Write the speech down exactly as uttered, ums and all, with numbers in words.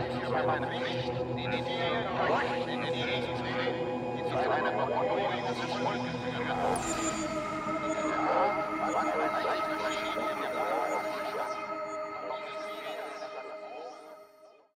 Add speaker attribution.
Speaker 1: für mein Bericht den Ideen, die zu einer Beunruhigung des Volkes führen.